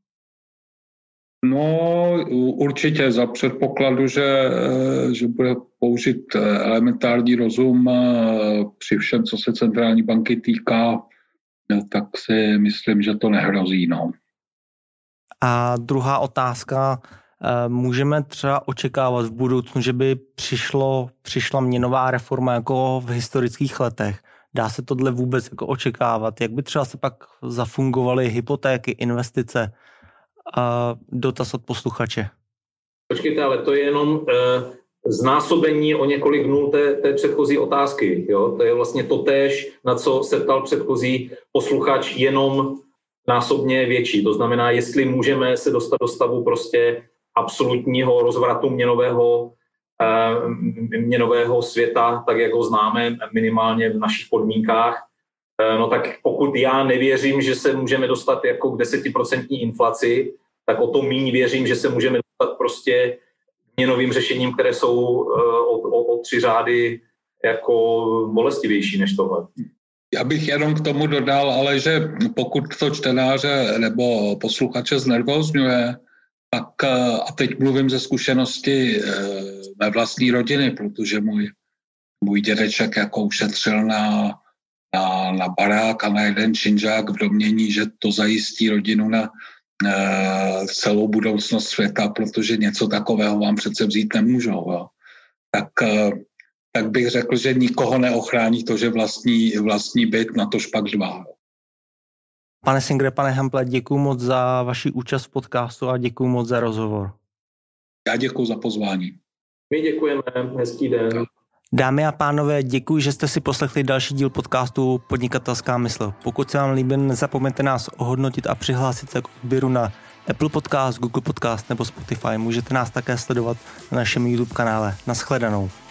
S2: No určitě za předpokladu, že, že bude použít elementární rozum při všem, co se centrální banky týká, tak si myslím, že to nehrozí. No.
S1: A druhá otázka, můžeme třeba očekávat v budoucnu, že by přišlo, přišla měnová reforma jako v historických letech? Dá se tohle vůbec jako očekávat? Jak by třeba se pak zafungovaly hypotéky, investice? A dotaz od posluchače.
S3: Počkejte, ale to je jenom e, znásobení o několik nul té, té předchozí otázky. Jo? To je vlastně totéž, na co se ptal předchozí posluchač, jenom násobně větší. To znamená, jestli můžeme se dostat do stavu prostě absolutního rozvratu měnového, e, měnového světa, tak jak ho známe minimálně v našich podmínkách. No tak pokud já nevěřím, že se můžeme dostat jako k desetiprocentní inflaci, tak o to míň věřím, že se můžeme dostat prostě měnovým řešením, které jsou o, o, o tři řády jako bolestivější než tohle.
S2: Já bych jenom k tomu dodal, ale že pokud to čtenáře nebo posluchače znervózňuje, tak a teď mluvím ze zkušenosti mé vlastní rodiny, protože můj, můj dědeček jako ušetřil na Na, na barák a na jeden činžák v domnění, že to zajistí rodinu na e, celou budoucnost světa, protože něco takového vám přece vzít nemůžou. Jo. Tak, e, tak bych řekl, že nikoho neochrání to, že vlastní, vlastní byt, na tož pak dva.
S1: Pane Singre, pane Hample, děkuji moc za vaši účast v podcastu a děkuji moc za rozhovor.
S2: Já děkuji za pozvání.
S3: My děkujeme, hezký den.
S1: Dámy a pánové, děkuji, že jste si poslechli další díl podcastu Podnikatelská mysl. Pokud se vám líbí, nezapomeňte nás ohodnotit a přihlásit se k odběru na Apple Podcast, Google Podcast nebo Spotify. Můžete nás také sledovat na našem YouTube kanále. Naschledanou.